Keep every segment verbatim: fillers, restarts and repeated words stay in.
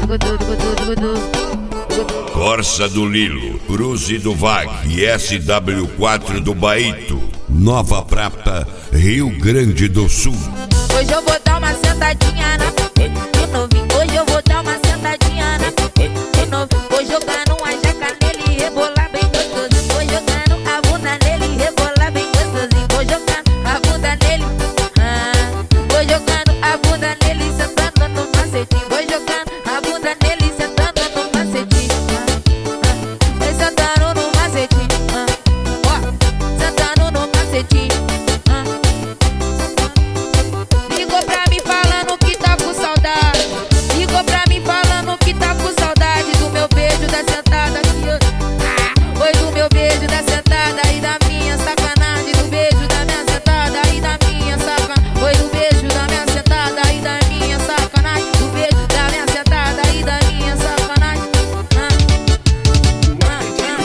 Corsa do Lilo, Cruze do Vag e S W quatro do Baito, Nova Prata, Rio Grande do Sul. Hoje eu vou dar uma sentadinha na no novinho. Hoje eu vou dar uma sentadinha na no novinho. Vou jogar uma jaca nele e rebolar bem gostosinho. Vou jogando a bunda nele e rebolar bem gostosinho. Vou jogando a bunda nele, ah. Vou jogando a bunda nele e sentando no macetinho. Vou jogando a bunda nele e sentando no macetinho, ah, ah. Vai sentando no macetinho, ah. Ó, sentando no macetinho, ah. Ligou pra mim falando que tá com saudade. Ligou pra mim falando que tá com saudade do meu beijo, da sentada aqui, ah. Oi, do meu beijo, da sentada e da minha sacanagem. Do beijo da minha sentada e da minha sacanagem. Oi, do beijo da minha sentada e da minha sacanagem. Do beijo da minha sentada e da minha sacanagem, ah. Ah,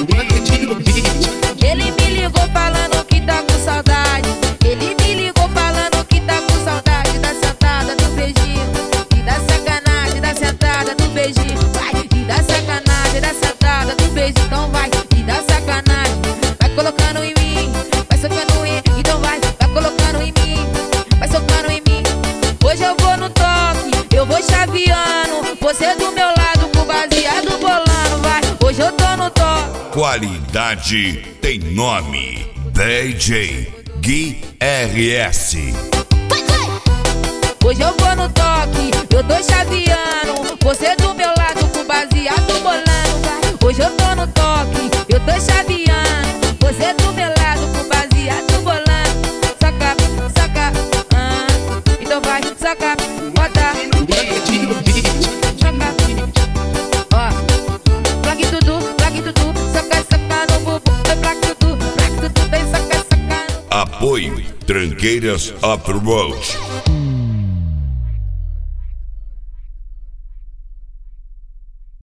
ah. Ele me ligou falando que tá com saudade. Ele me ligou falando que tá com saudade da sentada, do beijinho e da sacanagem, da sentada, do beijinho. Vai, e da sacanagem, da sentada, do beijinho. Então vai, e da sacanagem, vai colocando em mim, vai socando em, então vai, vai colocando em mim, vai socando em mim. Hoje eu vou no toque, eu vou chaveando, você do meu lado com baseado bolando, vai. Hoje eu tô no toque. Qualidade tem nome, D J Gui R S. Hoje eu vou no toque, eu tô chaveando, você do meu lado com baseado bolando, vai. Hoje eu tô no toque, eu tô chaveando, você do meu lado com baseado bolando. Saca, saca, ah. Então vai, saca, bota, saca, ó. Plaque tudo, plaque tudo, saca, saca no bubu. Plaque tudo, plaque tudo, vem saca, saca. Apoio Tranqueiras Off-Road.